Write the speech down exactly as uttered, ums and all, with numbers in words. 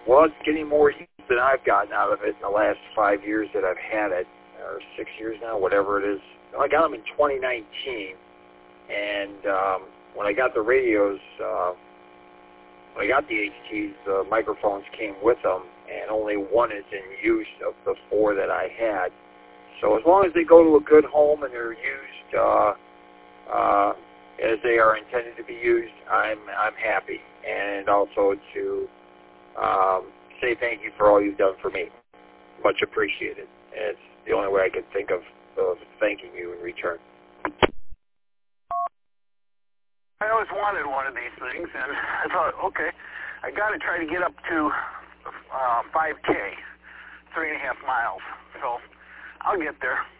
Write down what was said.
Well, it's getting more use than I've gotten out of it in the last five years that I've had it, or six years now, whatever it is. I got them in twenty nineteen, and um, when I got the radios, uh, when I got the H Ts, the microphones came with them, and only one is in use of the four that I had. So as long as they go to a good home and they're used uh, uh, as they are intended to be used, I'm I'm happy. And also to um, say thank you for all you've done for me. Much appreciated. And it's the only way I can think of, of thanking you in return. I always wanted one of these things, and I thought, okay, I got to try to get up to uh, five K, three and a half miles. So I'll get there.